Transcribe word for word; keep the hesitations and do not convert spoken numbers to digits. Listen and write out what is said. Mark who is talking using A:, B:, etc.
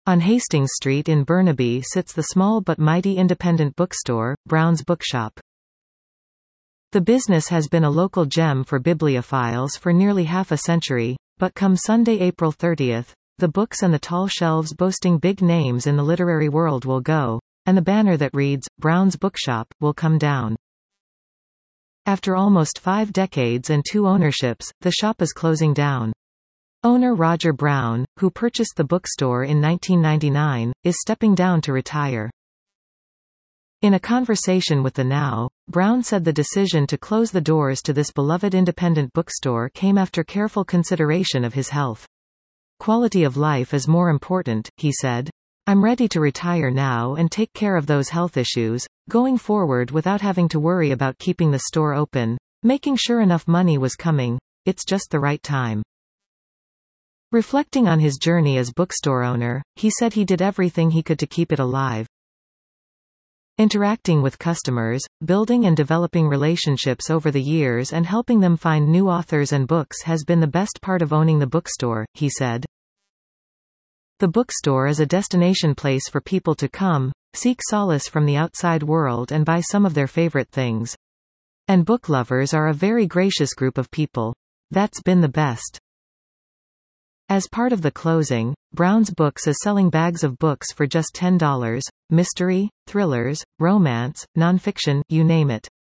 A: On Hastings Street in Burnaby sits the small but mighty independent bookstore, Brown's Bookshop. The business has been a local gem for bibliophiles for nearly half a century, but come Sunday, April thirtieth, the books and the tall shelves boasting big names in the literary world will go, and the banner that reads, Brown's Bookshop, will come down. After almost five decades and two ownerships, the shop is closing down. Owner Roger Brown, who purchased the bookstore in nineteen ninety-nine, is stepping down to retire. In a conversation with The Now, Brown said the decision to close the doors to this beloved independent bookstore came after careful consideration of his health. Quality of life is more important, he said. I'm ready to retire now and take care of those health issues, going forward without having to worry about keeping the store open, making sure enough money was coming. It's just the right time. Reflecting on his journey as bookstore owner, he said he did everything he could to keep it alive. Interacting with customers, building and developing relationships over the years and helping them find new authors and books has been the best part of owning the bookstore, he said. The bookstore is a destination place for people to come, seek solace from the outside world and buy some of their favorite things. And book lovers are a very gracious group of people. That's been the best. As part of the closing, Brown's Books is selling bags of books for just ten dollars, mystery, thrillers, romance, nonfiction, you name it.